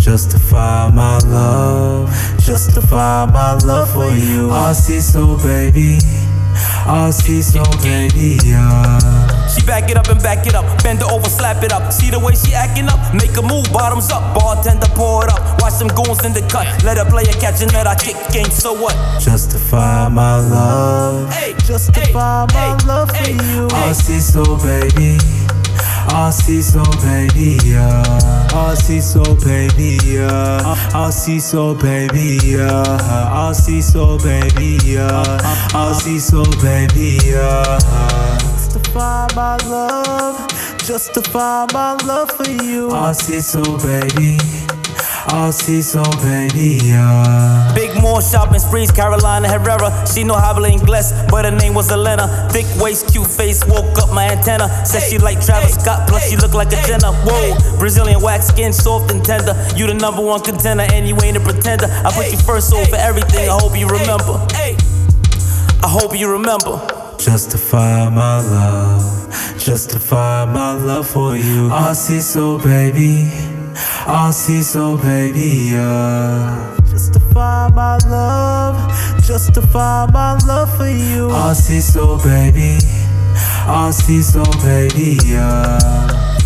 Justify my love, justify my love for you. I see so baby, I see so baby, yeah. She back it up and back it up, bend her over, slap it up. See the way she acting up, make a move, bottoms up. Bartender, pour it up, watch them goons in the cut. Let her play a catch and let her kick game, so what? Justify my love, justify my love for you. I see so baby, I see so baby, yeah. I see so baby, yeah. I see so baby, yeah. I see so baby, yeah. I see so baby, yeah. Justify my love, justify my love for you. I see so baby, I see so baby, yeah. Big more shopping sprees, Carolina Herrera. She know habla inglés, but her name was Elena. Thick waist, cute face, woke up my antenna. Said she like Travis Scott, plus she look like a Jenna. Whoa, Brazilian wax skin, soft and tender. You the #1 contender, and you ain't a pretender. I put you first over everything, I hope you remember. I hope you remember. Justify my love, justify my love for you. I see so baby, I see so baby, yeah. Justify my love, justify my love for you. I see so baby, I see so baby, yeah.